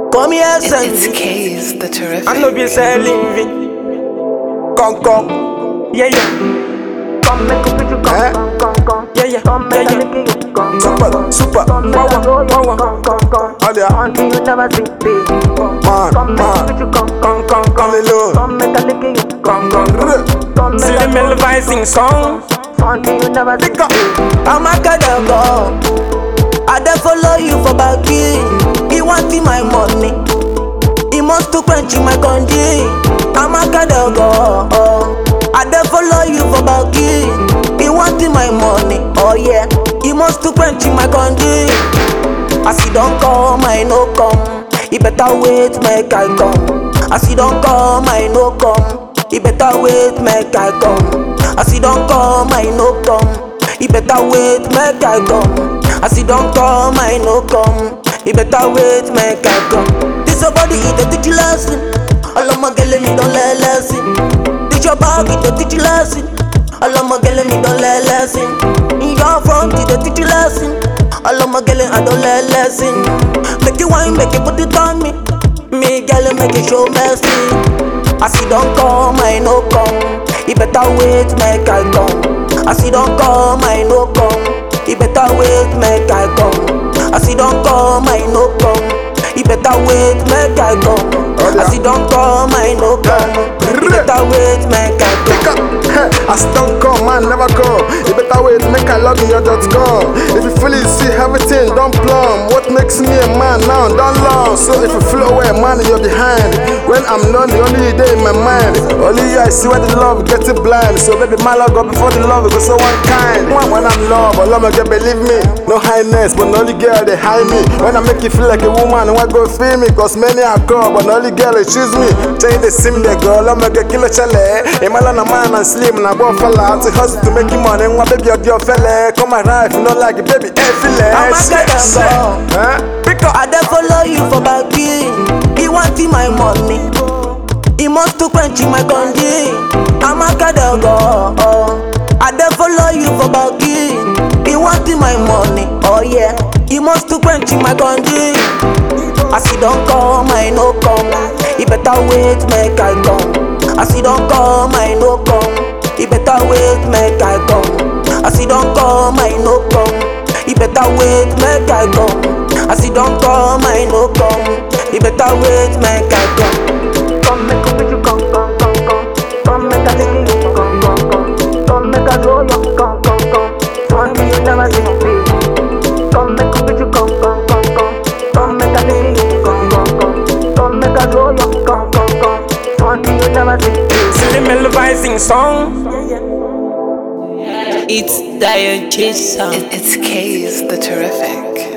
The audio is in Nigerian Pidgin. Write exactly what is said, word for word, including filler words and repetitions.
Come here, It, son. it's K's, the terrific. I know you say living. Come, come. Yeah, yeah. Come make a picture, Eh? come, come, come, Yeah, yeah. come make Yeah, a yeah. lick you, come, Super, super. come make a roll you, Wow, wow. come, come, come. Oh, yeah. Until you never see, baby. Man, Come make a man. picture, come, Come, come, come. Hallelujah. come make a lick you, Come, come. come See make the a roll you, melodizing song. until you never see, Pick up. I'm a go. I dey follow you for Baki. He want my money. He must to quench my condi. I'm a go. I dey follow you for Baki. He want my money. Oh yeah. He must to quench my condi. As he don't come, I no come. He better wait, make I come. As he don't come, I no come. He better wait, make I come. As he don't come, I no come. He better wait, make I come. As he don't come, I no come. He better wait, make I come. This your body, it a teach you lesson. All of my girl, me don't let lesson. This your body, it a teach you lesson. All of my girl, me don't let lesson. In your front, it a teach you lesson. All of my girl, I don't let lesson. Make you wine, make you put it on me. Me girl, make you show mercy. As he don't come, I no come. He better wait, make I come. As he don't come, I no come. He better wait, make I come. As he don't come, I no come. He better wait, make I come. As he don't come, I no come. He better wait, make I Pick come. up, I don't come, man, never come. You better wait, make I log in your dot com. If you feel it, see everything, don't plumb. What makes me a man now, don't long. So if you flow away, man, you're behind. When I'm lonely, only day in my mind. Only you, I see where the love get it blind. So baby, my love go before the love, go so one kind. When I'm love, all of my girl believe me. No highness, but the only girl they hide me. When I make you feel like a woman, why go feel me? Cause many are call, but the only girl they choose me. Change the sim, the girl, I'm like a killer chale. A man and a man and slim, and I go fella. To hustle to make you money, and one baby, your fella. Come and ride, if you don't like it, baby, every leg. I'm a go. Pick up. I dey follow you for Baki. He want my money. He must to quench my condi. I'm a go. I dey follow you for Baki. He want my money. Oh yeah. He must to quench my condi. As he don't come, I no come. He better wait, make I come. As he don't come, I no come. He better wait, make I come. As he don't come, I no come. He better wait, make I come. As he don't come, I no come. He better wait, make I come. come make a picture, come, come, come, come, come make a lick you, come, come, come, come make a roll you, come, come, come, until you never see, baby. Come make a picture, come, come, come, come, come make a lick you, come, come, come, come make a roll you, come, come, come, until you never see, baby. See the melodizing song. It's Dion Jason. It, it's K's, the terrific.